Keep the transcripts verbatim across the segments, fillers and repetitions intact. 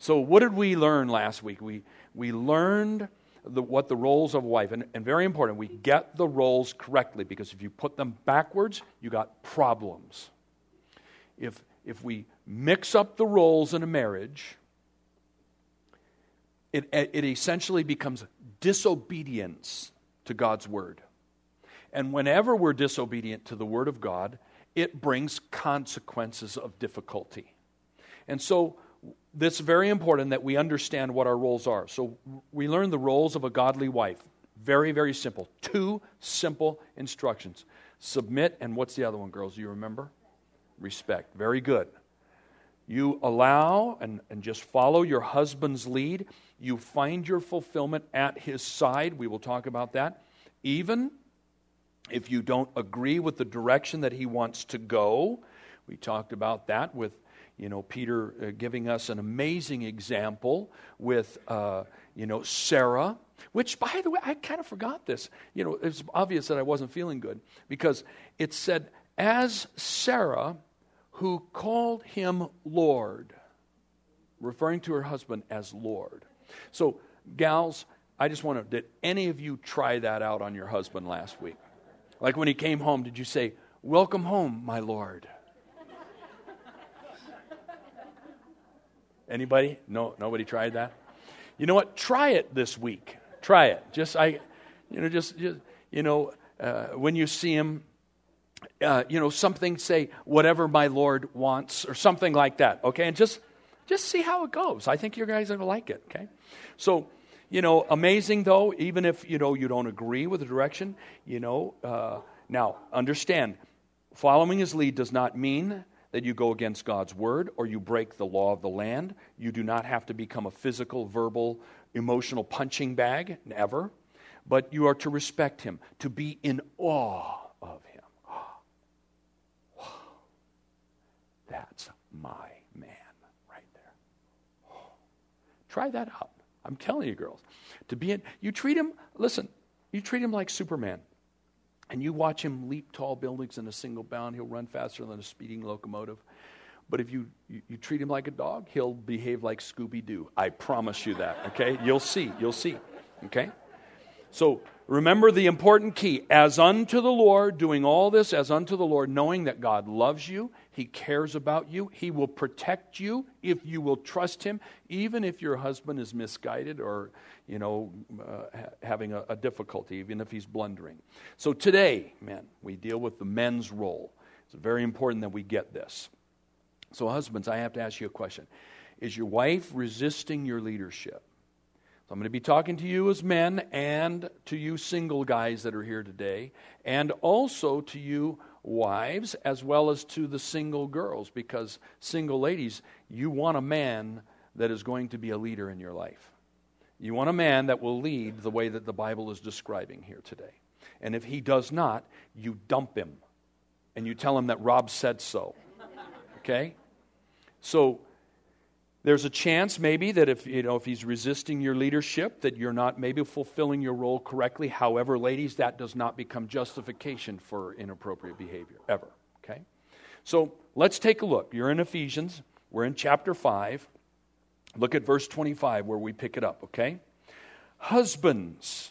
So what did we learn last week? We we learned the, what the roles of a wife, and, and very important, we get the roles correctly, because if you put them backwards, you got problems. If if we mix up the roles in a marriage, it it essentially becomes disobedience to God's word. And whenever we're disobedient to the word of God, it brings consequences of difficulty. And so it's very important that we understand what our roles are. So we learn the roles of a godly wife. Very, very simple. Two simple instructions. Submit, and what's the other one, girls? Do you remember? Respect. Very good. You allow and, and just follow your husband's lead. You find your fulfillment at his side. We will talk about that. Even if you don't agree with the direction that he wants to go. We talked about that with, you know, Peter uh, giving us an amazing example with, uh, you know, Sarah, which, by the way, I kind of forgot this. You know, it's obvious that I wasn't feeling good, because it said, as Sarah, who called him Lord, referring to her husband as Lord. So, gals, I just want to, did any of you try that out on your husband last week? Like when he came home, did you say, welcome home, my Lord? Anybody? No, nobody tried that? You know what? Try it this week. Try it. Just, I, you know, just, just you know, uh, when you see him, uh, you know, something, say, whatever my Lord wants, or something like that, okay? And just, just see how it goes. I think you guys are going to like it, okay? So, you know, amazing though, even if, you know, you don't agree with the direction, you know, uh, now, understand, following his lead does not mean that you go against God's word or you break the law of the land. You do not have to become a physical, verbal, emotional punching bag, never. But you are to respect him, to be in awe of him. Oh, that's my man right there. Oh, try that out. I'm telling you, girls, to be in, you treat him, listen, you treat him like Superman. And you watch him leap tall buildings in a single bound. He'll run faster than a speeding locomotive. But if you, you, you treat him like a dog, he'll behave like Scooby-Doo. I promise you that, okay? You'll see, you'll see, okay? So remember the important key. As unto the Lord, doing all this as unto the Lord, knowing that God loves you, he cares about you, he will protect you if you will trust him, even if your husband is misguided or, you know, uh, ha- having a, a difficulty, even if he's blundering. So today, men, we deal with the men's role. It's very important that we get this. So husbands, I have to ask you a question. Is your wife resisting your leadership? So I'm going to be talking to you as men and to you single guys that are here today, and also to you wives as well as to the single girls, because single ladies, you want a man that is going to be a leader in your life. You want a man that will lead the way that the Bible is describing here today. And if he does not, you dump him and you tell him that Rob said so. Okay? So there's a chance maybe that if you know if he's resisting your leadership, that you're not maybe fulfilling your role correctly. However, ladies, that does not become justification for inappropriate behavior, ever. Okay? So let's take a look. You're in Ephesians. We're in chapter five. Look at verse twenty-five where we pick it up, okay? Husbands,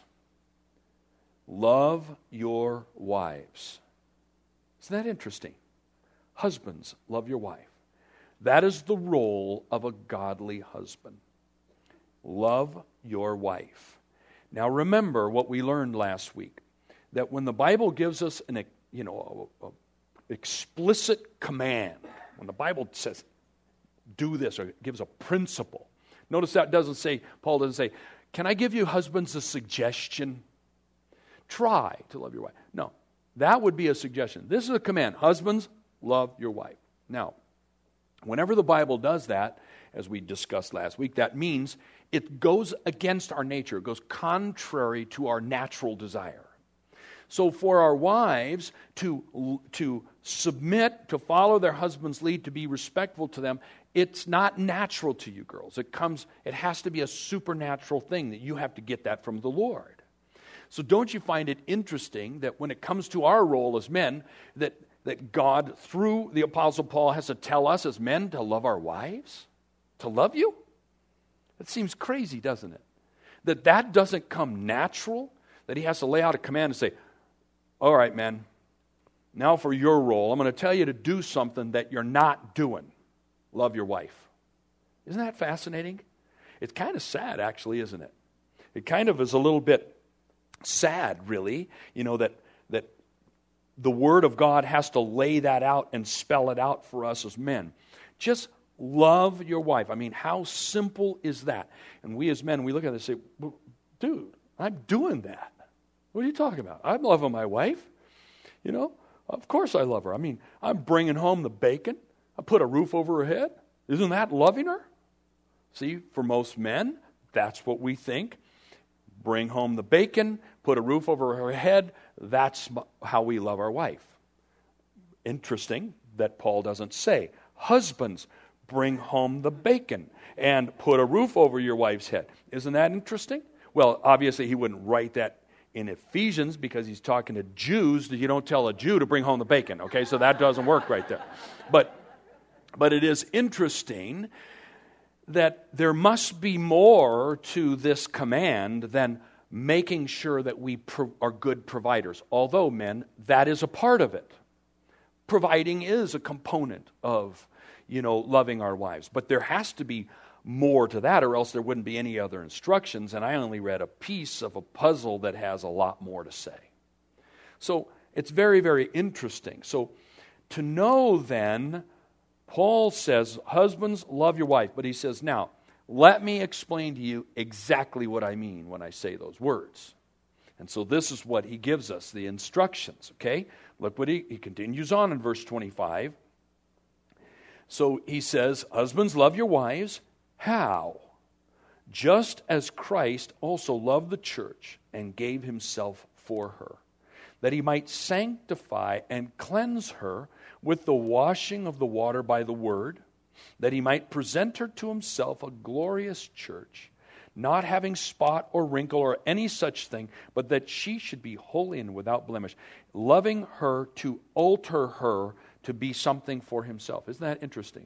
love your wives. Isn't that interesting? Husbands, love your wife. That is the role of a godly husband. Love your wife. Now remember what we learned last week, that when the Bible gives us an, you know, a, a explicit command, when the Bible says do this or gives a principle, notice that doesn't say, Paul doesn't say, can I give you husbands a suggestion? Try to love your wife. No, that would be a suggestion. This is a command. Husbands, love your wife. Now, whenever the Bible does that, as we discussed last week, that means it goes against our nature. It goes contrary to our natural desire. So for our wives to, to submit, to follow their husband's lead, to be respectful to them, it's not natural to you girls. It comes, it has to be a supernatural thing that you have to get that from the Lord. So don't you find it interesting that when it comes to our role as men, that that God, through the Apostle Paul, has to tell us as men to love our wives? To love you? It seems crazy, doesn't it? That that doesn't come natural, that he has to lay out a command and say, all right, man, now for your role, I'm going to tell you to do something that you're not doing. Love your wife. Isn't that fascinating? It's kind of sad, actually, isn't it? It kind of is a little bit sad, really, you know, that that the Word of God has to lay that out and spell it out for us as men. Just love your wife. I mean, how simple is that? And we as men, we look at it and say, well, dude, I'm doing that. What are you talking about? I'm loving my wife. You know, of course I love her. I mean, I'm bringing home the bacon. I put a roof over her head. Isn't that loving her? See, for most men, that's what we think. Bring home the bacon, put a roof over her head. That's how we love our wife. Interesting that Paul doesn't say, husbands, bring home the bacon and put a roof over your wife's head. Isn't that interesting? Well, obviously he wouldn't write that in Ephesians because he's talking to Jews. You don't tell a Jew to bring home the bacon, okay? So that doesn't work right there. But, but it is interesting that there must be more to this command than making sure that we pro- are good providers. Although, men, that is a part of it. Providing is a component of, you know, loving our wives. But there has to be more to that, or else there wouldn't be any other instructions. And I only read a piece of a puzzle that has a lot more to say. So it's very, very interesting. So to know then, Paul says, husbands, love your wife. But he says, now, let me explain to you exactly what I mean when I say those words. And so this is what he gives us, the instructions, okay? Look what he, he continues on in verse twenty-five. So he says, husbands, love your wives. How? Just as Christ also loved the church and gave himself for her, that he might sanctify and cleanse her with the washing of the water by the word, that he might present her to himself a glorious church, not having spot or wrinkle or any such thing, but that she should be holy and without blemish, loving her to alter her to be something for himself. Isn't that interesting?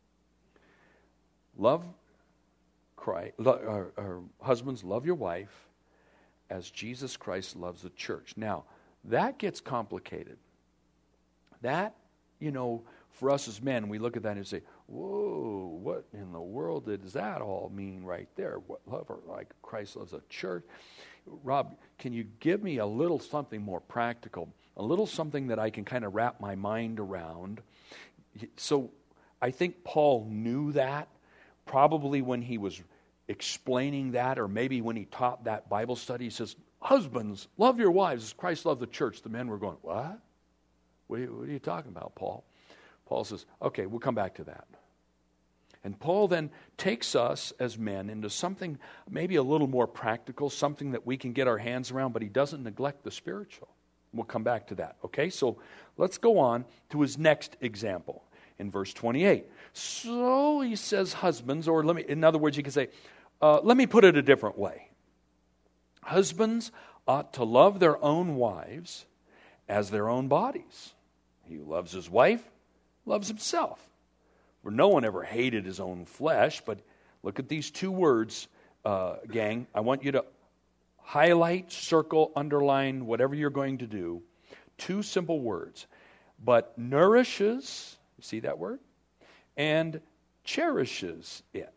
Love Christ, or, or husbands, love your wife as Jesus Christ loves the church. Now, that gets complicated. That, you know, for us as men, we look at that and say, whoa, what in the world does that all mean right there? What love her like Christ loves a church? Rob, can you give me a little something more practical, a little something that I can kind of wrap my mind around? So I think Paul knew that probably when he was explaining that, or maybe when he taught that Bible study. He says, husbands, love your wives as Christ loved the church. The men were going, what? What are you, what are you talking about, Paul? Paul says, okay, we'll come back to that. And Paul then takes us as men into something maybe a little more practical, something that we can get our hands around, but he doesn't neglect the spiritual. We'll come back to that, okay? So let's go on to his next example in verse twenty-eight. So he says, husbands, or let me, in other words, you can say, uh, let me put it a different way. Husbands ought to love their own wives as their own bodies. He who loves his wife loves himself. For no one ever hated his own flesh, but look at these two words, uh, gang. I want you to highlight, circle, underline, whatever you're going to do. Two simple words. But nourishes, you see that word? And cherishes it,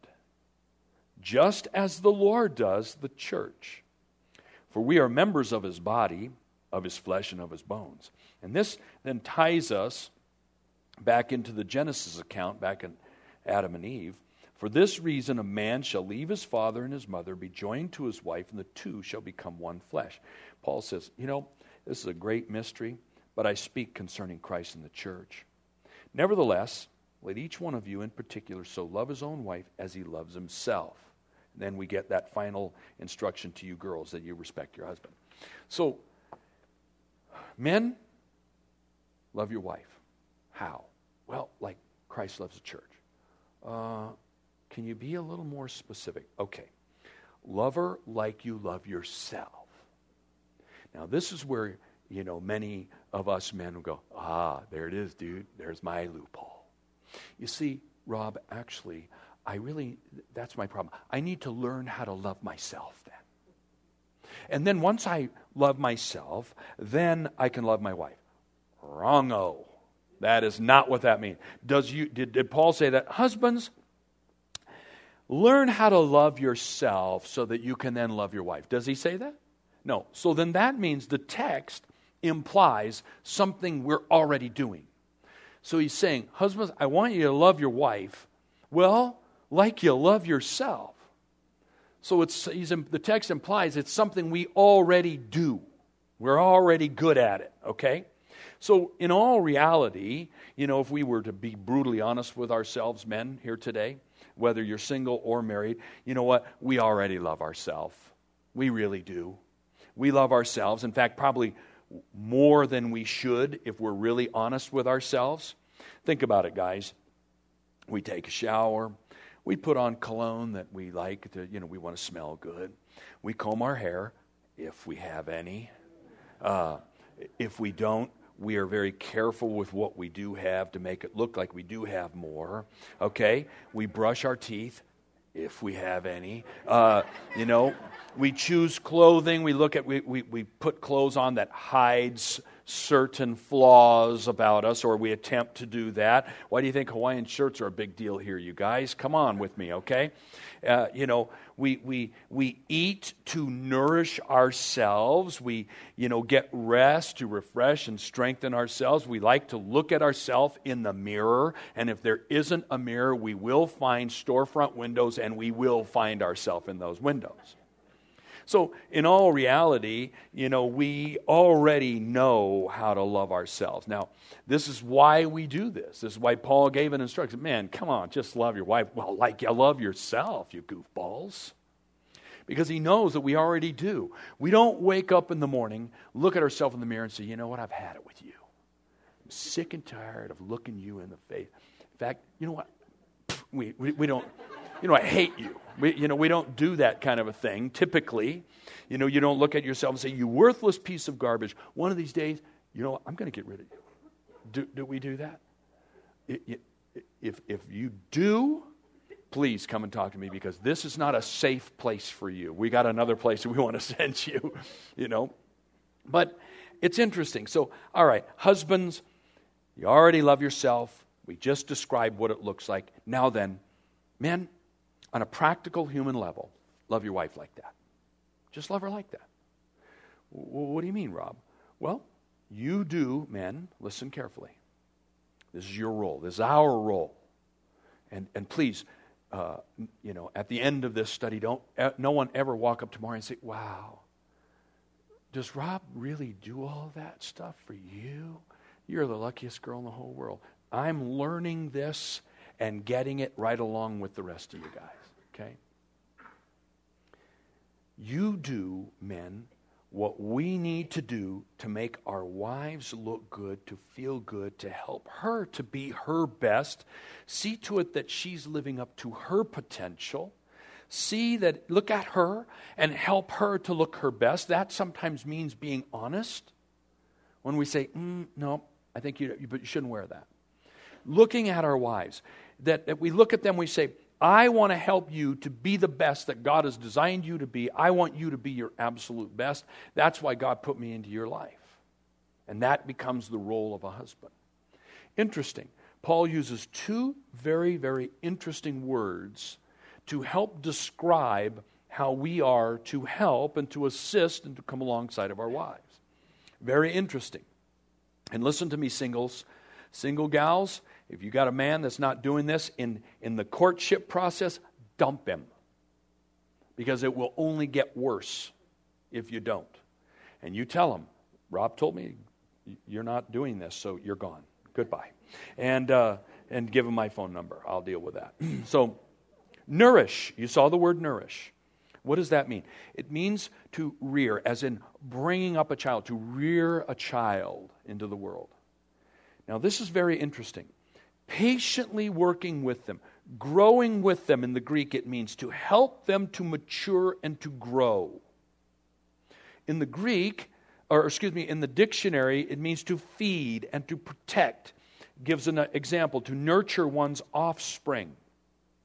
just as the Lord does the church. For we are members of his body, of his flesh, and of his bones. And this then ties us back into the Genesis account, back in Adam and Eve. For this reason, a man shall leave his father and his mother, be joined to his wife, and the two shall become one flesh. Paul says, you know, this is a great mystery, but I speak concerning Christ and the church. Nevertheless, let each one of you in particular so love his own wife as he loves himself. And then we get that final instruction to you girls that you respect your husband. So, men, love your wife. How? Well, like Christ loves the church. Uh, can you be a little more specific? Okay. Love her like you love yourself. Now, this is where, you know, many of us men will go, ah, there it is, dude. There's my loophole. You see, Rob, actually, I really, that's my problem. I need to learn how to love myself then. And then once I love myself, then I can love my wife. Wrong-o. That is not what that means. Does you did, did Paul say that? Husbands, learn how to love yourself so that you can then love your wife. Does he say that? No. So then that means the text implies something we're already doing. So he's saying, husbands, I want you to love your wife, well, like you love yourself. So it's he's, the text implies it's something we already do. We're already good at it, okay? So in all reality, you know, if we were to be brutally honest with ourselves, men here today, whether you're single or married, you know what? We already love ourselves. We really do. We love ourselves. In fact, probably more than we should if we're really honest with ourselves. Think about it, guys. We take a shower. We put on cologne that we like to, you know, we want to smell good. We comb our hair, if we have any. Uh, if we don't, we are very careful with what we do have to make it look like we do have more. Okay? We brush our teeth, if we have any. Uh, you know, we choose clothing. We look at, we, we, we put clothes on that hides certain flaws about us, or we attempt to do that. Why do you think Hawaiian shirts are a big deal here, you guys? Come on with me, okay? Uh, you know, we we we eat to nourish ourselves. We, you know, get rest to refresh and strengthen ourselves. We like to look at ourselves in the mirror, and if there isn't a mirror, we will find storefront windows, and we will find ourselves in those windows. So, in all reality, you know, we already know how to love ourselves. Now, this is why we do this. This is why Paul gave an instruction. Man, come on, just love your wife. Well, like you love yourself, you goofballs. Because he knows that we already do. We don't wake up in the morning, look at ourselves in the mirror and say, you know what, I've had it with you. I'm sick and tired of looking you in the face. In fact, you know what? We, we, we don't... You know, I hate you. We, you know, we don't do that kind of a thing, typically. You know, you don't look at yourself and say, you worthless piece of garbage. One of these days, you know what, I'm going to get rid of you. Do, do we do that? If, if you do, please come and talk to me, because this is not a safe place for you. We got another place that we want to send you, you know. But it's interesting. So, all right, husbands, you already love yourself. We just described what it looks like. Now then, men, on a practical human level, love your wife like that. Just love her like that. W- what do you mean, Rob? Well, you do, men, listen carefully. This is your role. This is our role. And and please, uh, you know, at the end of this study, don't uh, no one ever walk up tomorrow and say, wow, does Rob really do all that stuff for you? You're the luckiest girl in the whole world. I'm learning this and getting it right along with the rest of you guys, okay? You do, men, what we need to do to make our wives look good, to feel good, to help her to be her best. See to it that she's living up to her potential. See that, look at her and help her to look her best. That sometimes means being honest. When we say, mm, no, I think you, you, you shouldn't wear that. Looking at our wives, that, that we look at them, we say, I want to help you to be the best that God has designed you to be. I want you to be your absolute best. That's why God put me into your life. And that becomes the role of a husband. Interesting. Paul uses two very, very interesting words to help describe how we are to help and to assist and to come alongside of our wives. Very interesting. And listen to me, singles. Single gals, if you got a man that's not doing this in, in the courtship process, dump him. Because it will only get worse if you don't. And you tell him, Rob told me you're not doing this, so you're gone. Goodbye. And uh, and give him my phone number. I'll deal with that. So, nourish. You saw the word nourish. What does that mean? It means to rear, as in bringing up a child, to rear a child into the world. Now, this is very interesting. Patiently working with them, growing with them. In the Greek, it means to help them to mature and to grow. In the Greek, or excuse me, in the dictionary, it means to feed and to protect. It gives an example, to nurture one's offspring.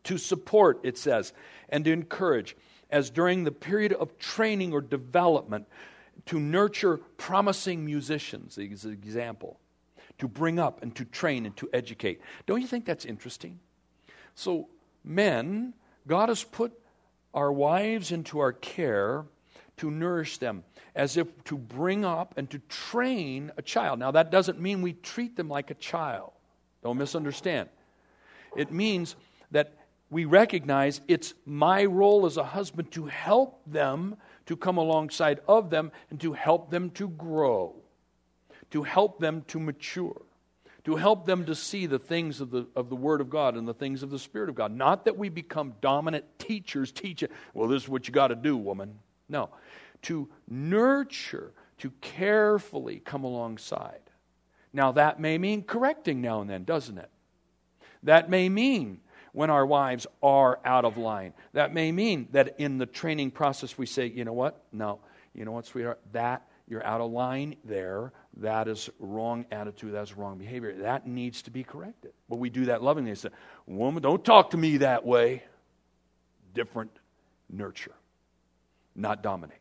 to support, it says, and to encourage, as during the period of training or development, to nurture promising musicians, as an example, to bring up and to train and to educate. Don't you think that's interesting? So, men, God has put our wives into our care to nourish them, as if to bring up and to train a child. Now, that doesn't mean we treat them like a child. Don't misunderstand. It means that we recognize it's my role as a husband to help them, to come alongside of them, and to help them to grow, to help them to mature, to help them to see the things of the of the Word of God and the things of the Spirit of God. Not that we become dominant teachers, teaching, well, this is what you got to do, woman. No. To nurture, to carefully come alongside. Now, that may mean correcting now and then, doesn't it? That may mean when our wives are out of line. That may mean that in the training process we say, you know what? No. You know what, sweetheart? That, you're out of line there. That is wrong attitude. That's wrong behavior. That needs to be corrected. But we do that lovingly. We say, woman, don't talk to me that way. Different nurture, not dominate.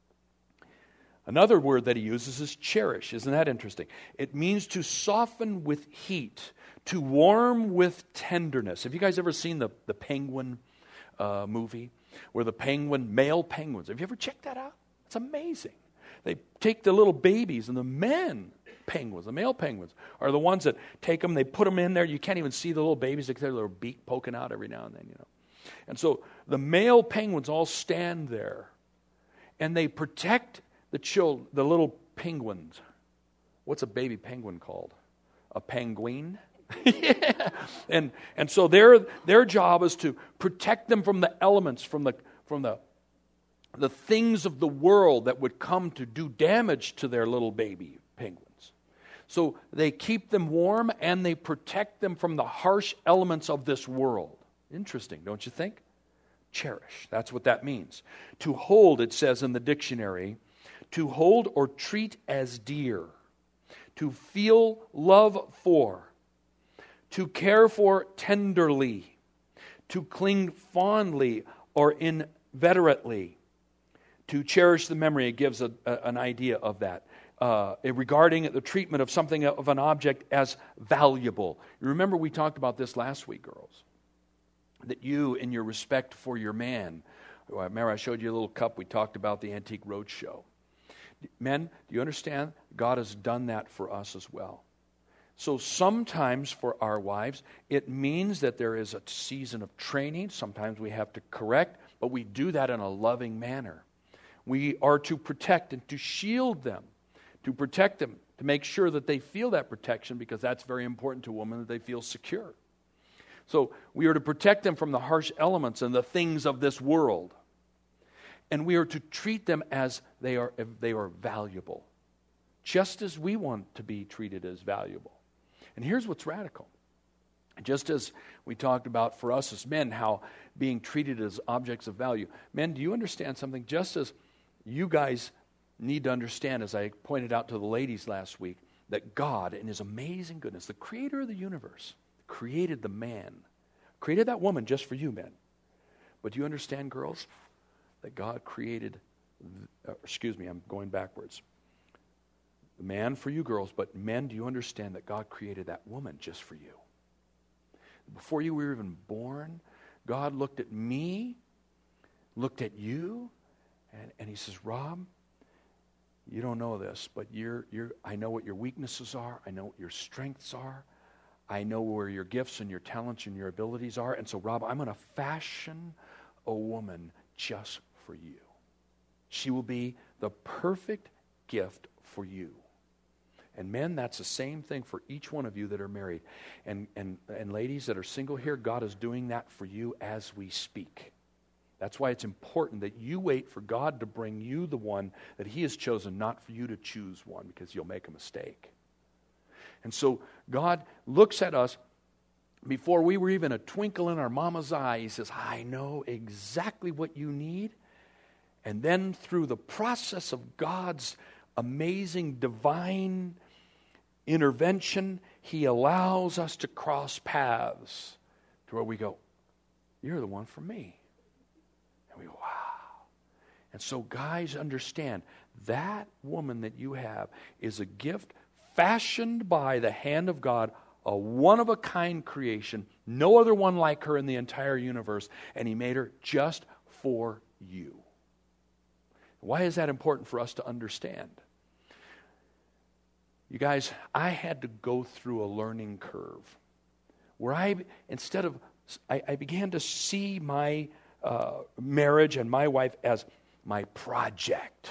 Another word that he uses is cherish. Isn't that interesting? It means to soften with heat, to warm with tenderness. Have you guys ever seen the, the penguin uh, movie? Where the penguin, male penguins, have you ever checked that out? It's amazing. They take the little babies, and the men penguins, the male penguins, are the ones that take them, they put them in there. You can't even see the little babies except their beak poking out every now and then, you know. And so the male penguins all stand there, and they protect the children, the little penguins. What's a baby penguin called? A penguin? Yeah. And and so their their job is to protect them from the elements, from the from the the things of the world that would come to do damage to their little baby penguins. So they keep them warm and they protect them from the harsh elements of this world. Interesting, don't you think? Cherish, that's what that means. To hold, it says in the dictionary, to hold or treat as dear, to feel love for, to care for tenderly, to cling fondly or inveterately, to cherish the memory. It gives a, a, an idea of that. Uh, regarding the treatment of something, of an object, as valuable. You remember we talked about this last week, girls, that you, in your respect for your man, remember I showed you a little cup, we talked about the Antique Roadshow. Men, do you understand? God has done that for us as well. So sometimes for our wives, it means that there is a season of training. Sometimes we have to correct, but we do that in a loving manner. We are to protect and to shield them, to protect them, to make sure that they feel that protection, because that's very important to a woman, that they feel secure. So we are to protect them from the harsh elements and the things of this world. And we are to treat them as they are, they are valuable, just as we want to be treated as valuable. And here's what's radical. Just as we talked about for us as men, how being treated as objects of value. Men, do you understand something? Just as you guys need to understand, as I pointed out to the ladies last week, that God, in His amazing goodness, the creator of the universe, created the man, created that woman just for you, men. But do you understand, girls, that God created, uh, excuse me, I'm going backwards. The man for you girls, but men, do you understand that God created that woman just for you? Before you were even born, God looked at me, looked at you, and, and He says, Rob, you don't know this, but you're, you're, I know what your weaknesses are. I know what your strengths are. I know where your gifts and your talents and your abilities are. And so, Rob, I'm going to fashion a woman just for you. She will be the perfect gift for you. And men, that's the same thing for each one of you that are married. And, and, and ladies that are single here, God is doing that for you as we speak. That's why it's important that you wait for God to bring you the one that He has chosen, not for you to choose one, because you'll make a mistake. And so God looks at us before we were even a twinkle in our mama's eye. He says, I know exactly what you need. And then through the process of God's amazing divine intervention, He allows us to cross paths to where we go, you're the one for me. And we go, wow. And so guys, understand, that woman that you have is a gift fashioned by the hand of God, a one-of-a-kind creation, no other one like her in the entire universe, and He made her just for you. Why is that important for us to understand? You guys, I had to go through a learning curve where I, instead of, I, I began to see my uh, marriage and my wife as my project.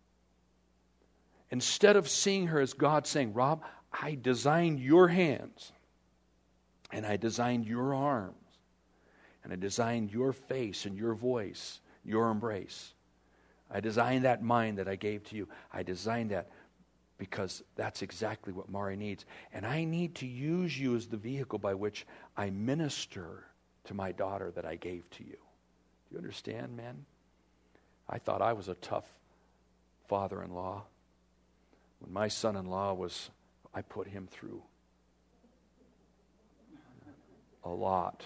Instead of seeing her as God saying, Rob, I designed your hands, and I designed your arms, and I designed your face and your voice, your embrace. I designed that mind that I gave to you. I designed that because that's exactly what Mari needs. And I need to use you as the vehicle by which I minister to my daughter that I gave to you. Do you understand, man? I thought I was a tough father-in-law. When my son-in-law was, I put him through a lot.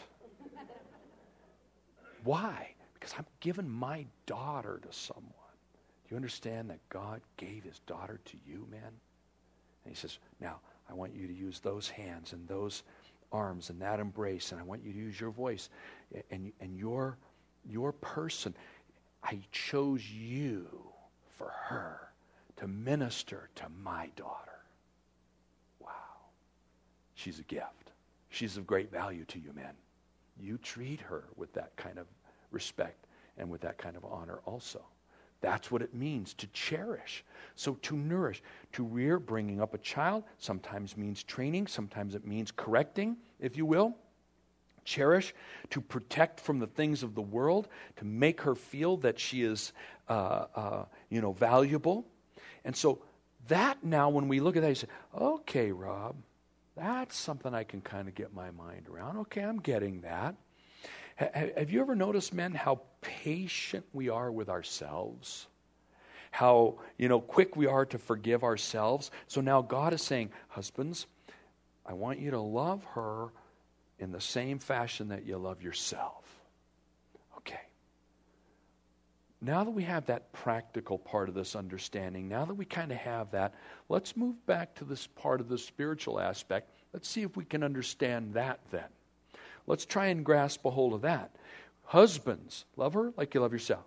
Why? Because I'm giving my daughter to someone. Do you understand that God gave His daughter to you, man? And He says, now, I want you to use those hands and those arms and that embrace, and I want you to use your voice and, and your, your person. I chose you for her to minister to my daughter. Wow. She's a gift. She's of great value to you, men. You treat her with that kind of respect and with that kind of honor also. That's what it means to cherish. So to nourish, to rear, bringing up a child, sometimes means training, sometimes it means correcting, if you will. Cherish, to protect from the things of the world, to make her feel that she is, uh, uh, you know, valuable. And so that now, when we look at that, you say, okay, Rob, that's something I can kind of get my mind around. Okay, I'm getting that. Have you ever noticed, men, how patient we are with ourselves? How, you know, quick we are to forgive ourselves? So now God is saying, husbands, I want you to love her in the same fashion that you love yourself. Okay. Now that we have that practical part of this understanding, now that we kind of have that, let's move back to this part of the spiritual aspect. Let's see if we can understand that then. Let's try and grasp a hold of that. Husbands, love her like you love yourself.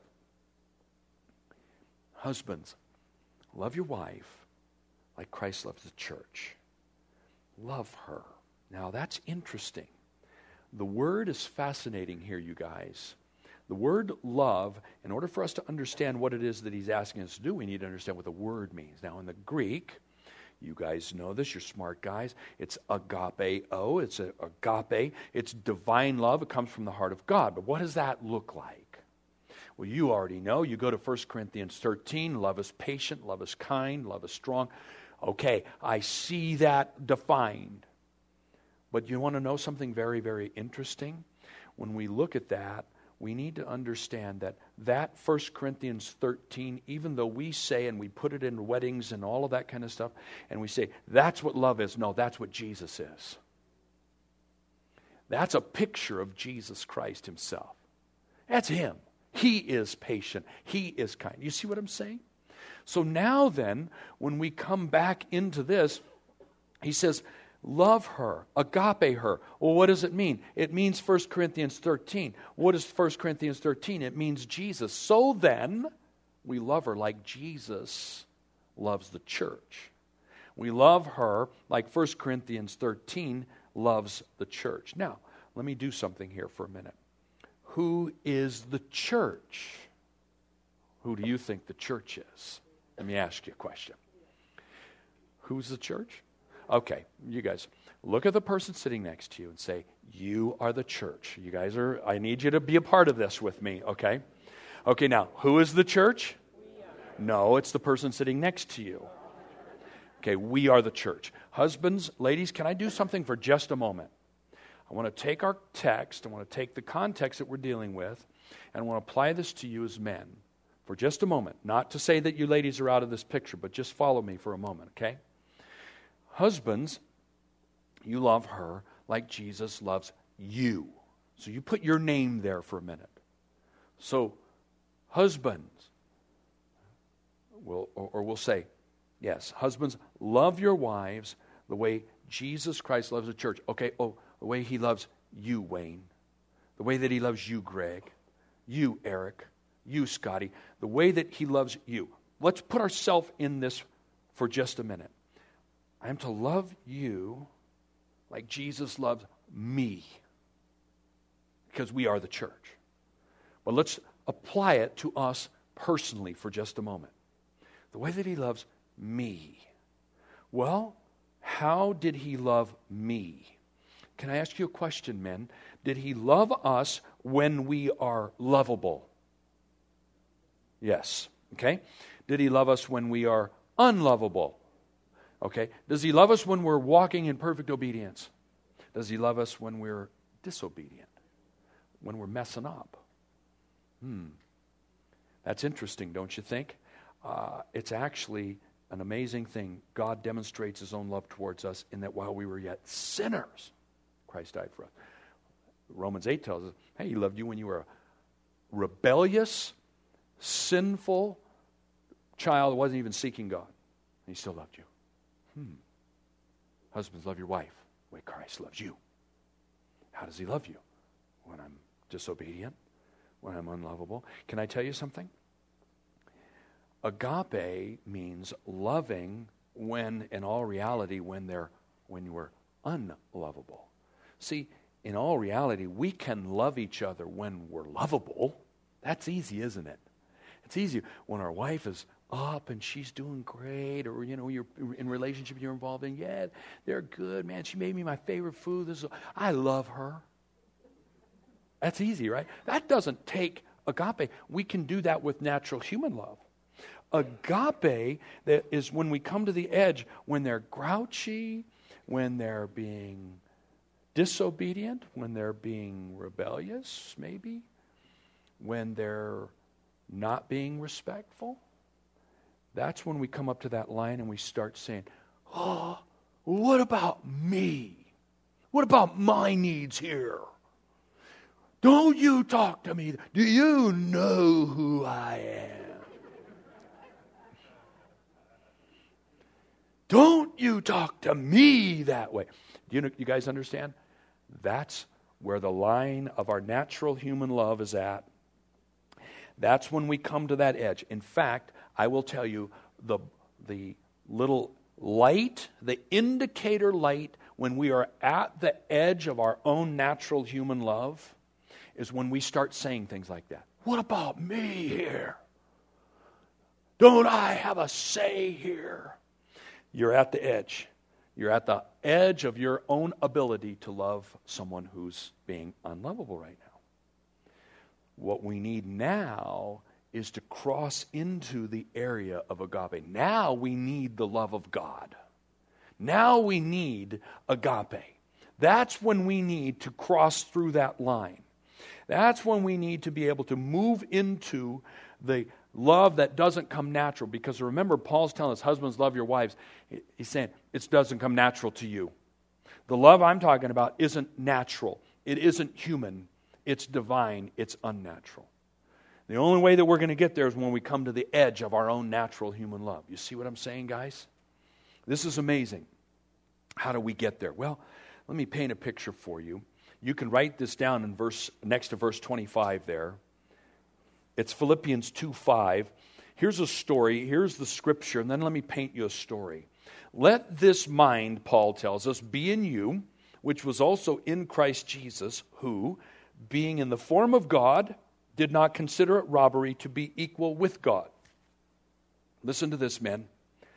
Husbands, love your wife like Christ loves the church. Love her. Now that's interesting. The word is fascinating here, you guys. The word love, in order for us to understand what it is that he's asking us to do, we need to understand what the word means. Now in the Greek, you guys know this, you're smart guys. It's agapeo, it's a, agape. It's divine love. It comes from the heart of God. But what does that look like? Well, you already know. You go to First Corinthians thirteen. Love is patient, love is kind, love is strong. Okay, I see that defined. But you want to know something very, very interesting? When we look at that, we need to understand that that First Corinthians thirteen, even though we say, and we put it in weddings and all of that kind of stuff, and we say, that's what love is. No, that's what Jesus is. That's a picture of Jesus Christ Himself. That's Him. He is patient. He is kind. You see what I'm saying? So now then, when we come back into this, he says, love her, agape her. Well, what does it mean? It means First Corinthians thirteen. What is First Corinthians thirteen? It means Jesus. So then, we love her like Jesus loves the church. We love her like First Corinthians thirteen loves the church. Now, let me do something here for a minute. Who is the church? Who do you think the church is? Let me ask you a question. Who's the church? Okay, you guys, look at the person sitting next to you and say, you are the church. You guys are, I need you to be a part of this with me, okay? Okay, now, who is the church? No, it's the person sitting next to you. Okay, we are the church. Husbands, ladies, can I do something for just a moment? I want to take our text, I want to take the context that we're dealing with, and I want to apply this to you as men for just a moment. Not to say that you ladies are out of this picture, but just follow me for a moment, okay? Husbands, you love her like Jesus loves you. So you put your name there for a minute. So, husbands, will or, or we'll say, yes, husbands, love your wives the way Jesus Christ loves the church. Okay, oh, the way he loves you, Wayne. The way that he loves you, Greg. You, Eric. You, Scotty. The way that he loves you. Let's put ourselves in this for just a minute. I am to love you like Jesus loves me. Because we are the church. But let's apply it to us personally for just a moment. The way that he loves me. Well, how did he love me? Can I ask you a question, men? Did he love us when we are lovable? Yes. Okay. Did he love us when we are unlovable? Okay. Does he love us when we're walking in perfect obedience? Does he love us when we're disobedient? When we're messing up? Hmm. That's interesting, don't you think? Uh, it's actually an amazing thing. God demonstrates his own love towards us in that while we were yet sinners, Christ died for us. Romans eight tells us, hey, he loved you when you were a rebellious, sinful child who wasn't even seeking God. And he still loved you. Hmm. Husbands, love your wife the way Christ loves you. How does he love you? When I'm disobedient, when I'm unlovable. Can I tell you something? Agape means loving when, in all reality, when they're when you are unlovable. See, in all reality, we can love each other when we're lovable. That's easy, isn't it? It's easy when our wife is up and she's doing great, or you know, you're in relationship you're involved in. Yeah, they're good, man. She made me my favorite food. This is, I love her. That's easy, right? That doesn't take agape. We can do that with natural human love. Agape, that is when we come to the edge, when they're grouchy, when they're being disobedient, when they're being rebellious, maybe, when they're not being respectful. That's when we come up to that line and we start saying, oh, what about me? What about my needs here? Don't you talk to me. Do you know who I am? Don't you talk to me that way. Do you know, you guys understand? That's where the line of our natural human love is at. That's when we come to that edge. In fact, I will tell you, the, the little light, the indicator light, when we are at the edge of our own natural human love, is when we start saying things like that. What about me here? Don't I have a say here? You're at the edge. You're at the edge of your own ability to love someone who's being unlovable right now. What we need now is to cross into the area of agape. Now we need the love of God. Now we need agape. That's when we need to cross through that line. That's when we need to be able to move into the love that doesn't come natural. Because remember, Paul's telling us, husbands, love your wives. He's saying, it doesn't come natural to you. The love I'm talking about isn't natural. It isn't human. It's divine. It's unnatural. The only way that we're going to get there is when we come to the edge of our own natural human love. You see what I'm saying, guys? This is amazing. How do we get there? Well, let me paint a picture for you. You can write this down in verse next to verse twenty-five there. It's Philippians two five. Here's a story. Here's the scripture. And then let me paint you a story. Let this mind, Paul tells us, be in you, which was also in Christ Jesus, who, being in the form of God, did not consider it robbery to be equal with God. Listen to this, men.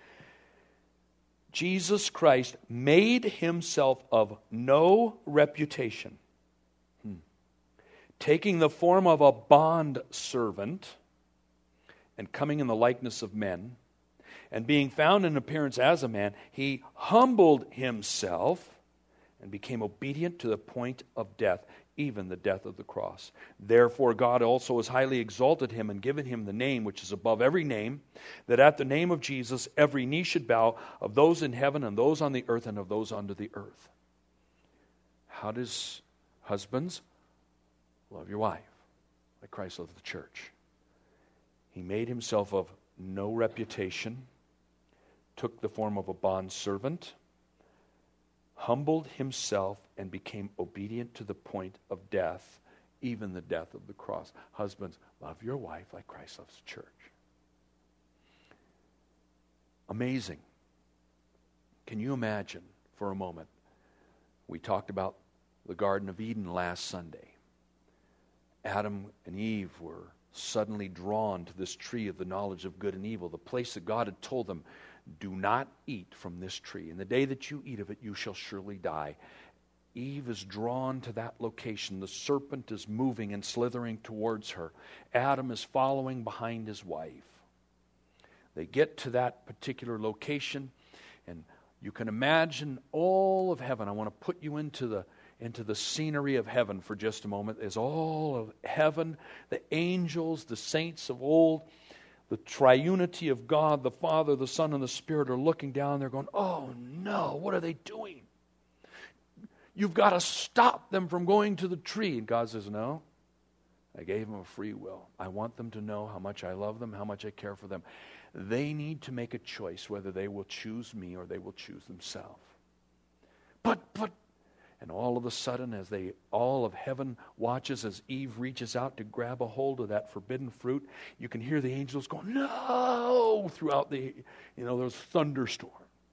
Jesus Christ made himself of no reputation, hmm. taking the form of a bond servant and coming in the likeness of men, and being found in appearance as a man, he humbled himself and became obedient to the point of death, even the death of the cross. Therefore God also has highly exalted him and given him the name which is above every name, that at the name of Jesus every knee should bow, of those in heaven and those on the earth and of those under the earth. How does husbands Love your wife like Christ loved the church. He made himself of no reputation, took the form of a bondservant, humbled himself, and became obedient to the point of death, even the death of the cross. Husbands, love your wife like Christ loves the church. Amazing. Can you imagine for a moment? We talked about the Garden of Eden last Sunday. Adam and Eve were suddenly drawn to this tree of the knowledge of good and evil, the place that God had told them, do not eat from this tree. And the day that you eat of it, you shall surely die. Eve is drawn to that location. The serpent is moving and slithering towards her. Adam is following behind his wife. They get to that particular location, and you can imagine all of heaven. I want to put you into the into the scenery of heaven for just a moment. As all of heaven, the angels, the saints of old, the triunity of God, the Father, the Son, and the Spirit are looking down. They're going, oh no, what are they doing? You've got to stop them from going to the tree. And God says, no, I gave them a free will. I want them to know how much I love them, how much I care for them. They need to make a choice whether they will choose me or they will choose themselves. But, but, and all of a sudden, as they, all of heaven watches as Eve reaches out to grab a hold of that forbidden fruit, you can hear the angels going, no, throughout the, you know, those thunderstorms.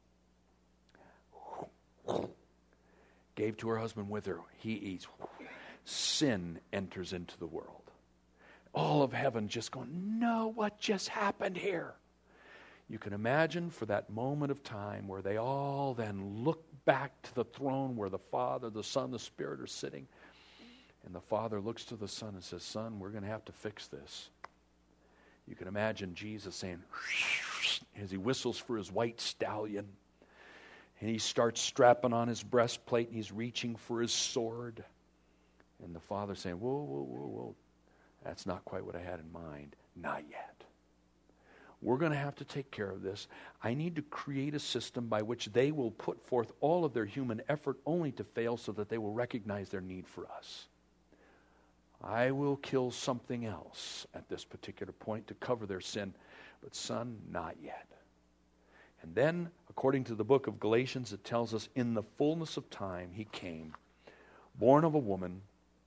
Gave to her husband with her, he eats. Sin enters into the world. All of heaven just going, no, what just happened here? You can imagine for that moment of time where they all then look back to the throne where the Father, the Son, the Spirit are sitting. And the Father looks to the Son and says, Son, we're going to have to fix this. You can imagine Jesus saying, as he whistles for his white stallion, and he starts strapping on his breastplate, and he's reaching for his sword. And the Father saying, whoa, whoa, whoa, whoa. That's not quite what I had in mind. Not yet. We're going to have to take care of this. I need to create a system by which they will put forth all of their human effort only to fail so that they will recognize their need for us. I will kill something else at this particular point to cover their sin. But son, not yet. And then, according to the book of Galatians, it tells us, in the fullness of time, he came, born of a woman.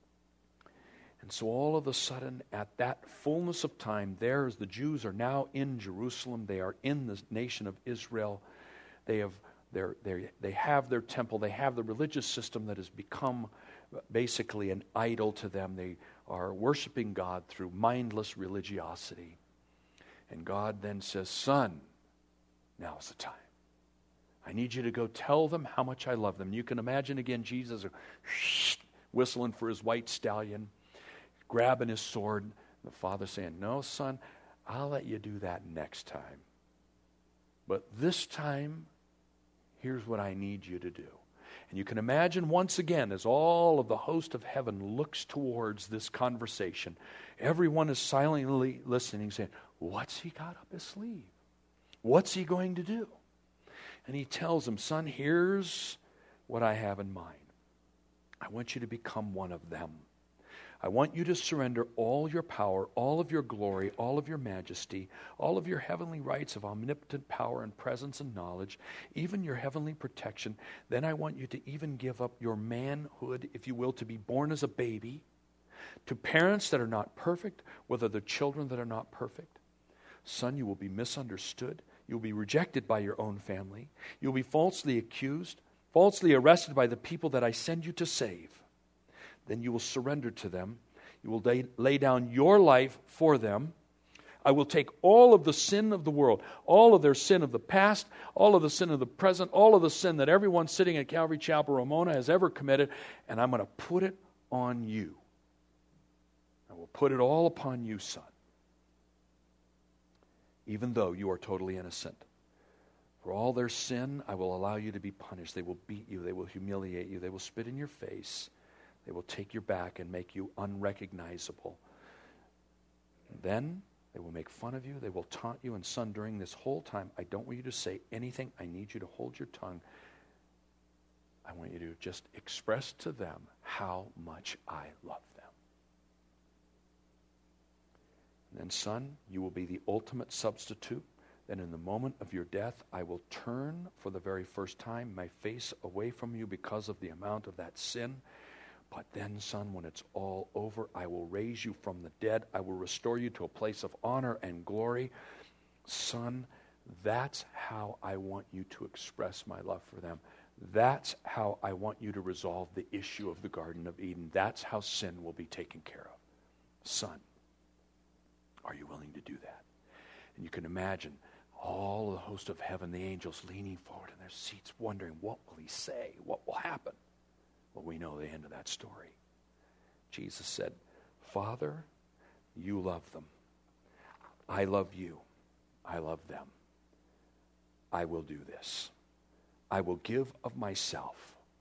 And so all of a sudden, at that fullness of time, there as the Jews are now in Jerusalem, they are in the nation of Israel. They have their, their, they have their temple. They have the religious system that has become basically an idol to them. They are worshiping God through mindless religiosity. And God then says, son, now's the time. I need you to go tell them how much I love them. You can imagine again Jesus whistling for his white stallion, grabbing his sword. The Father saying, no, son, I'll let you do that next time. But this time, here's what I need you to do. And you can imagine once again, as all of the host of heaven looks towards this conversation, everyone is silently listening, saying, what's he got up his sleeve? What's he going to do? And he tells them, son, here's what I have in mind. I want you to become one of them. I want you to surrender all your power, all of your glory, all of your majesty, all of your heavenly rights of omnipotent power and presence and knowledge, even your heavenly protection. Then I want you to even give up your manhood, if you will, to be born as a baby, to parents that are not perfect, whether they're children that are not perfect. Son, you will be misunderstood. You'll be rejected by your own family. You'll be falsely accused, falsely arrested by the people that I send you to save. Then you will surrender to them. You will lay, lay down your life for them. I will take all of the sin of the world, all of their sin of the past, all of the sin of the present, all of the sin that everyone sitting at Calvary Chapel Ramona has ever committed, and I'm going to put it on you. I will put it all upon you, son. Even though you are totally innocent. For all their sin, I will allow you to be punished. They will beat you. They will humiliate you. They will spit in your face. They will take your back and make you unrecognizable. And then they will make fun of you. They will taunt you. And son, during this whole time, I don't want you to say anything. I need you to hold your tongue. I want you to just express to them how much I love them. And son, you will be the ultimate substitute. Then in the moment of your death, I will turn for the very first time my face away from you because of the amount of that sin. But then, son, when it's all over, I will raise you from the dead. I will restore you to a place of honor and glory. Son, that's how I want you to express my love for them. That's how I want you to resolve the issue of the Garden of Eden. That's how sin will be taken care of. Son, are you willing to do that? And you can imagine all the host of heaven, the angels leaning forward in their seats, wondering, what will he say? What will happen? Well, we know the end of that story. Jesus said, Father, you love them. I love you. I love them. I will do this. I will give of myself.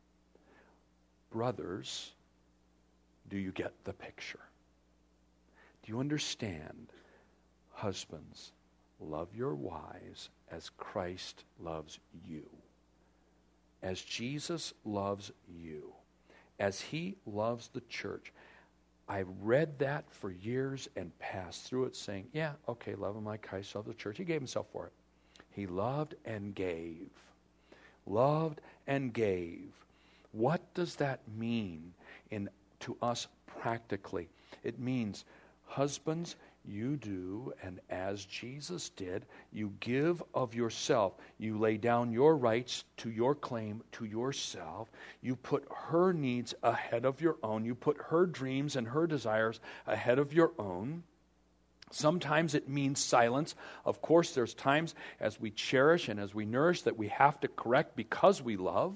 Brothers, do you get the picture? Do you understand? Husbands, love your wives as Christ loves you. As Jesus loves you. As he loves the church. I read that for years and passed through it saying, yeah, okay, love him like Christ loved the church. He gave himself for it. He loved and gave. Loved and gave. What does that mean in to us practically? It means, husbands, you do, and as Jesus did, you give of yourself. You lay down your rights to your claim to yourself. You put her needs ahead of your own. You put her dreams and her desires ahead of your own. Sometimes it means silence. Of course, there's times as we cherish and as we nourish that we have to correct because we love.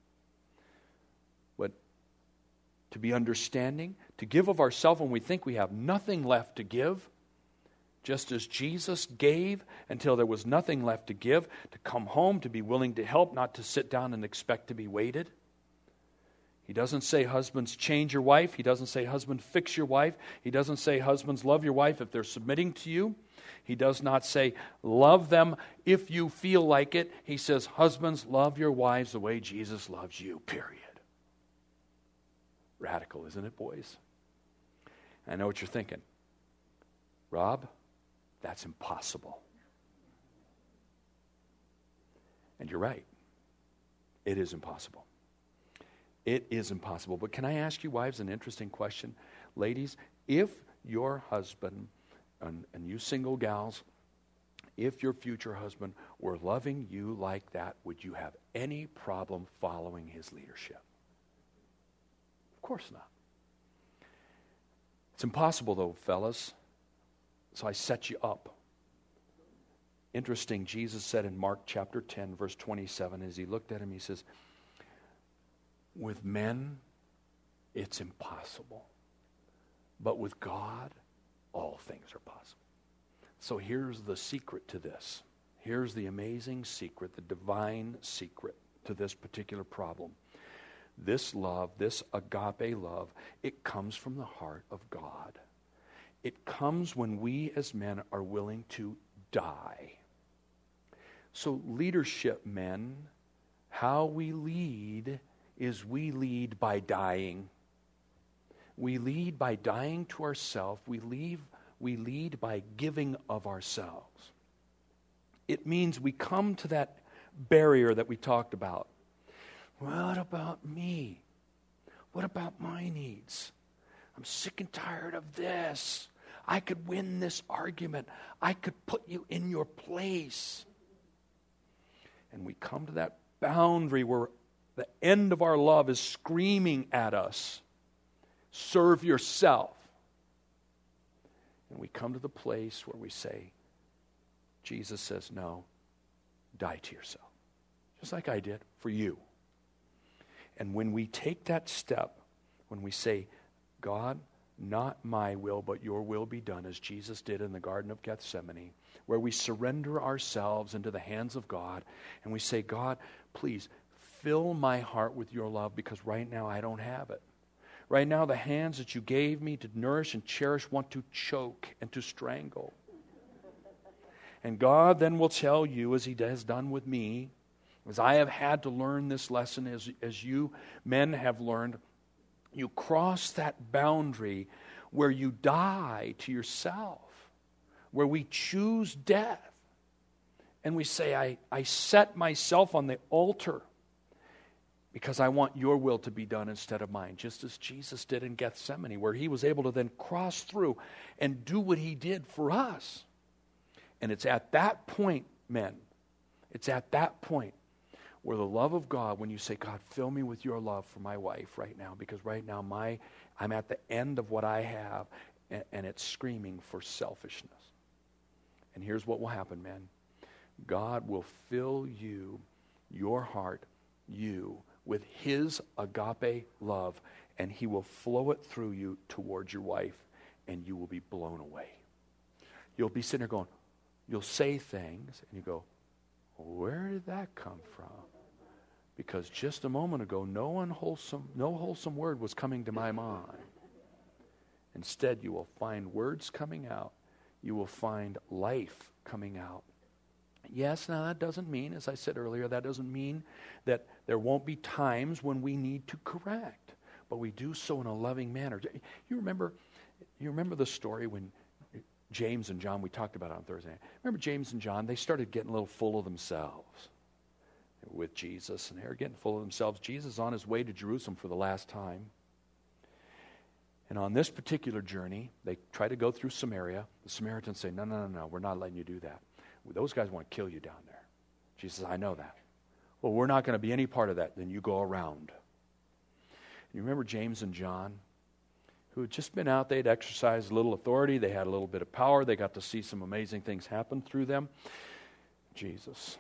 But to be understanding, to give of ourselves when we think we have nothing left to give, just as Jesus gave until there was nothing left to give, to come home, to be willing to help, not to sit down and expect to be waited. He doesn't say, husbands, change your wife. He doesn't say, husband, fix your wife. He doesn't say, husbands, love your wife if they're submitting to you. He does not say, love them if you feel like it. He says, husbands, love your wives the way Jesus loves you, period. Radical, isn't it, boys? I know what you're thinking. Rob, that's impossible. And you're right. It is impossible. It is impossible. But can I ask you, wives, an interesting question? Ladies, if your husband, and, and you single gals, if your future husband were loving you like that, would you have any problem following his leadership? Of course not. It's impossible, though, fellas. So I set you up. Interesting, Jesus said in Mark chapter ten, verse twenty-seven, as he looked at him, he says, with men, it's impossible. But with God, all things are possible. So here's the secret to this. Here's the amazing secret, the divine secret to this particular problem. This love, this agape love, it comes from the heart of God. It comes when we as men are willing to die. So leadership, men, how we lead is we lead by dying. We lead by dying to ourselves. We lead, we lead by giving of ourselves. It means we come to that barrier that we talked about. What about me? What about my needs? I'm sick and tired of this. I could win this argument. I could put you in your place. And we come to that boundary where the end of our love is screaming at us, serve yourself. And we come to the place where we say, Jesus says, no, die to yourself. Just like I did for you. And when we take that step, when we say, God, not my will, but your will be done, as Jesus did in the Garden of Gethsemane, where we surrender ourselves into the hands of God, and we say, God, please fill my heart with your love, because right now I don't have it. Right now the hands that you gave me to nourish and cherish want to choke and to strangle. And God then will tell you, as he has done with me, as I have had to learn this lesson, as, as you men have learned, you cross that boundary where you die to yourself. where we choose death. And we say, I, I set myself on the altar because I want your will to be done instead of mine, just as Jesus did in Gethsemane, where he was able to then cross through and do what he did for us. And it's at that point, men, it's at that point where the love of God, when you say, God, fill me with your love for my wife right now, because right now my I'm at the end of what I have, and, and it's screaming for selfishness. And here's what will happen, men. God will fill you, your heart, you, with his agape love, and he will flow it through you towards your wife, and you will be blown away. You'll be sitting there going, you'll say things, and you go, where did that come from? Because just a moment ago, no unwholesome, no wholesome word was coming to my mind. Instead, you will find words coming out. You will find life coming out. Yes, now that doesn't mean, as I said earlier, that doesn't mean that there won't be times when we need to correct, but we do so in a loving manner. You remember, you remember the story when James and John, we talked about it on Thursday night. Remember James and John, they started getting a little full of themselves with Jesus, and they were getting full of themselves. Jesus is on his way to Jerusalem for the last time. And on this particular journey, they try to go through Samaria. The Samaritans say, no, no, no, no, we're not letting you do that. Those guys want to kill you down there. Jesus says, I know that. Well, we're not going to be any part of that. Then you go around. You remember James and John, who had just been out. They had exercised a little authority. They had a little bit of power. They got to see some amazing things happen through them. Jesus,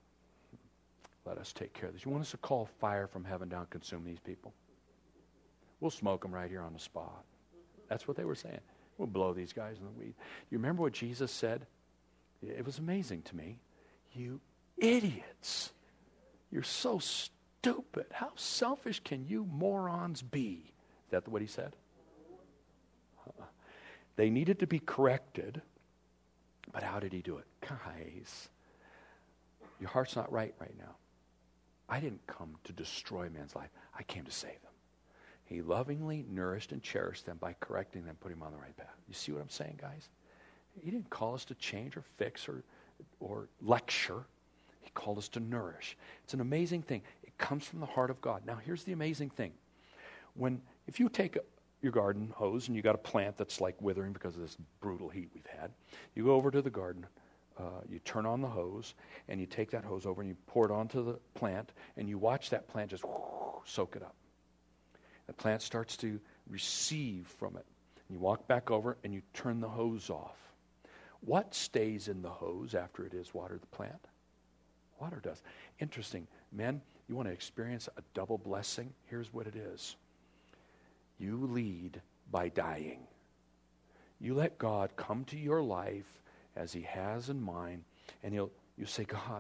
let us take care of this. You want us to call fire from heaven down, consume these people? We'll smoke them right here on the spot. That's what they were saying. We'll blow these guys in the weed. You remember what Jesus said? It was amazing to me. You idiots. You're so stupid. How selfish can you morons be? Is that what he said? Uh-uh. They needed to be corrected. But how did he do it? Guys, your heart's not right right now. I didn't come to destroy man's life. I came to save them. He lovingly nourished and cherished them by correcting them, putting them on the right path. You see what I'm saying, guys? He didn't call us to change or fix or, or lecture. He called us to nourish. It's an amazing thing. It comes from the heart of God. Now, here's the amazing thing. When, if you take a, your garden hose and you got a plant that's like withering because of this brutal heat we've had, you go over to the garden, uh, you turn on the hose, and you take that hose over and you pour it onto the plant, and you watch that plant just whoo, soak it up. The plant starts to receive from it. And you walk back over and you turn the hose off. What stays in the hose after it is watered the plant? Water does. Interesting. Men, you want to experience a double blessing? Here's what it is. You lead by dying. You let God come to your life as he has in mine, and he'll you say, God,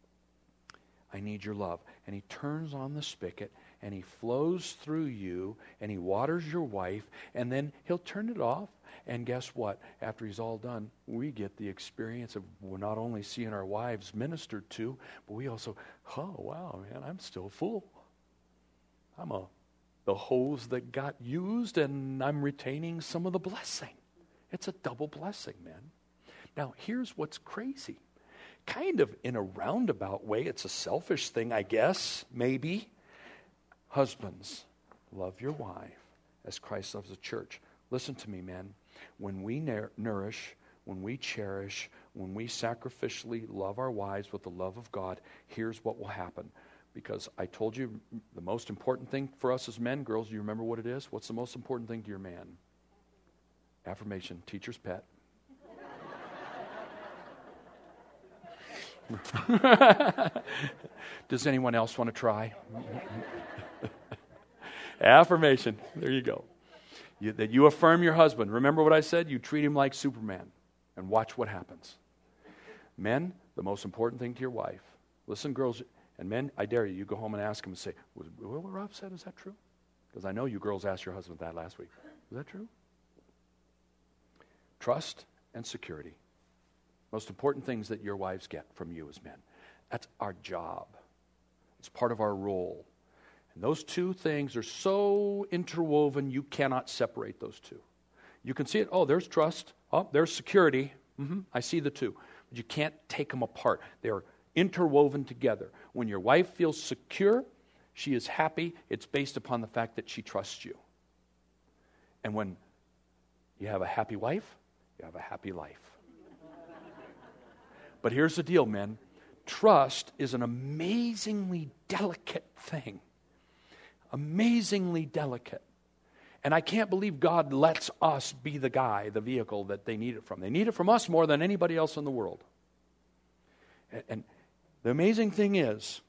I need your love. And he turns on the spigot, and he flows through you, and he waters your wife, and then he'll turn it off. And guess what? After he's all done, we get the experience of not only seeing our wives ministered to, but we also, oh, wow, man, I'm still full. I'm a the hose that got used, and I'm retaining some of the blessing. It's a double blessing, man. Now, here's what's crazy. Kind of in a roundabout way, it's a selfish thing, I guess, maybe. Husbands, love your wife as Christ loves the church. Listen to me, men. When we nourish, when we cherish, when we sacrificially love our wives with the love of God, here's what will happen. Because I told you the most important thing for us as men, girls, do you remember what it is? What's the most important thing to your man? Affirmation, teacher's pet. Does anyone else want to try? Affirmation. There you go. You, that you affirm your husband. Remember what I said? You treat him like Superman. And watch what happens. Men, the most important thing to your wife. Listen, girls, and men, I dare you, you go home and ask him and say, was what Rob said, is that true? Because I know you girls asked your husband that last week. Is that true? Trust and security. Most important things that your wives get from you as men. That's our job. It's part of our role. And those two things are so interwoven, you cannot separate those two. You can see it. Oh, there's trust. Oh, there's security. Mm-hmm. I see the two. But you can't take them apart. They're interwoven together. When your wife feels secure, she is happy. It's based upon the fact that she trusts you. And when you have a happy wife, you have a happy life. But here's the deal, men. Trust is an amazingly delicate thing. Amazingly delicate. And I can't believe God lets us be the guy, the vehicle that they need it from. They need it from us more than anybody else in the world. And, and the amazing thing is,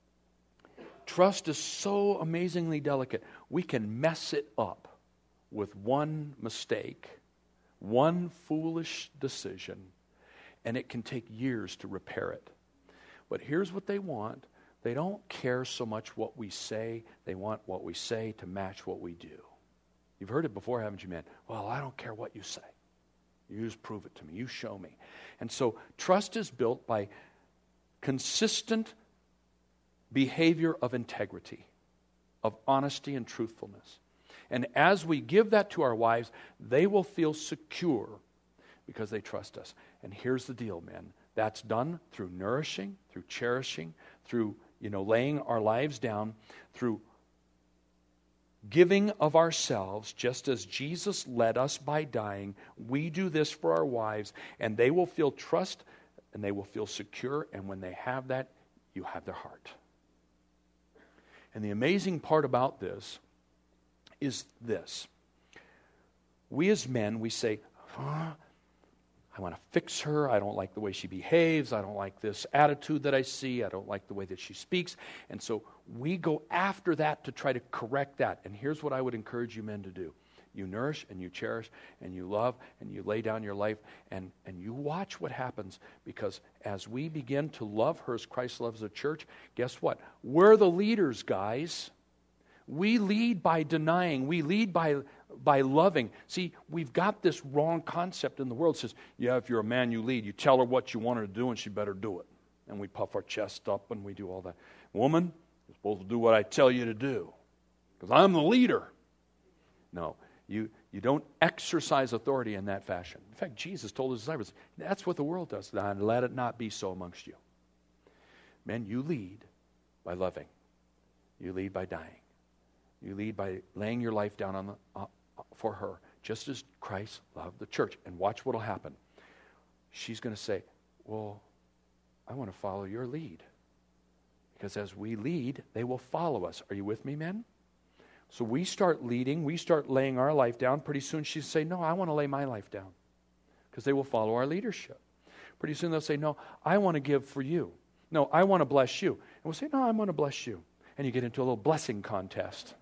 trust is so amazingly delicate. We can mess it up with one mistake, one foolish decision, and it can take years to repair it. But here's what they want. They don't care so much what we say. They want what we say to match what we do. You've heard it before, haven't you, man? Well, I don't care what you say. You just prove it to me. You show me. And so trust is built by consistent behavior of integrity, of honesty and truthfulness. And as we give that to our wives, they will feel secure because they trust us. And here's the deal, men. That's done through nourishing, through cherishing, through, you know, laying our lives down, through giving of ourselves, just as Jesus led us by dying. We do this for our wives, and they will feel trust, and they will feel secure, and when they have that, you have their heart. And the amazing part about this is this. We as men, we say, huh? I want to fix her. I don't like the way she behaves. I don't like this attitude that I see. I don't like the way that she speaks. And so we go after that to try to correct that. And here's what I would encourage you men to do. You nourish and you cherish and you love and you lay down your life and, and you watch what happens, because as we begin to love her as Christ loves the church, guess what? We're the leaders, guys. We lead by denying. We lead by by loving. See, we've got this wrong concept in the world. It says, yeah, if you're a man, you lead. You tell her what you want her to do, and she better do it. And we puff our chest up and we do all that. Woman, you're supposed to do what I tell you to do, because I'm the leader. No, you, you don't exercise authority in that fashion. In fact, Jesus told his disciples, that's what the world does. And let it not be so amongst you. Men, you lead by loving. You lead by dying. You lead by laying your life down on the, uh, for her, just as Christ loved the church. And watch what will happen. She's going to say, well, I want to follow your lead. Because as we lead, they will follow us. Are you with me, men? So we start leading, we start laying our life down. Pretty soon she'll say, no, I want to lay my life down. Because they will follow our leadership. Pretty soon they'll say, no, I want to give for you. No, I want to bless you. And we'll say, no, I want to bless you. And you get into a little blessing contest.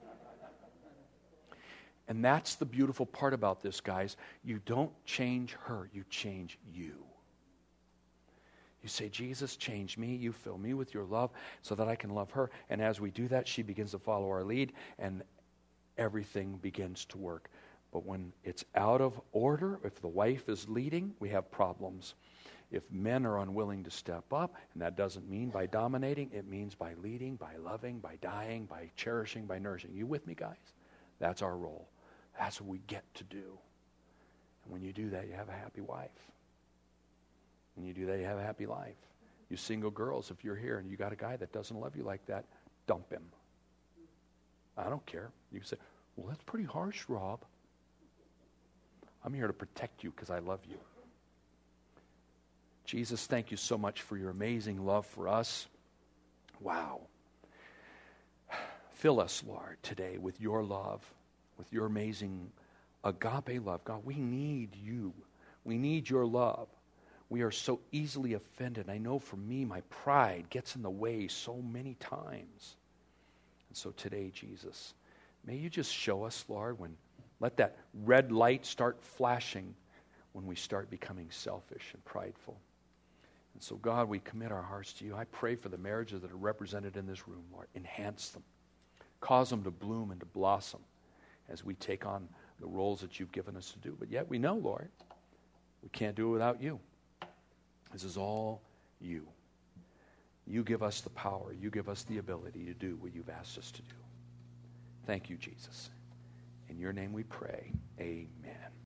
And that's the beautiful part about this, guys. You don't change her, you change you. You say, Jesus, change me. You fill me with your love so that I can love her. And as we do that, she begins to follow our lead, and everything begins to work. But when it's out of order, if the wife is leading, we have problems. If men are unwilling to step up, and that doesn't mean by dominating, it means by leading, by loving, by dying, by cherishing, by nourishing. You with me, guys? That's our role. That's what we get to do. And when you do that, you have a happy wife. When you do that, you have a happy life. You single girls, if you're here and you got a guy that doesn't love you like that, dump him. I don't care. You say, well, that's pretty harsh, Rob. I'm here to protect you because I love you. Jesus, thank you so much for your amazing love for us. Wow. Fill us, Lord, today with your love, with your amazing agape love. God, we need you. We need your love. We are so easily offended. I know for me, my pride gets in the way so many times. And so today, Jesus, may you just show us, Lord, when let that red light start flashing when we start becoming selfish and prideful. And so, God, we commit our hearts to you. I pray for the marriages that are represented in this room, Lord. Enhance them. Cause them to bloom and to blossom as we take on the roles that you've given us to do. But yet we know, Lord, we can't do it without you. This is all you. You give us the power. You give us the ability to do what you've asked us to do. Thank you, Jesus. In your name we pray. Amen.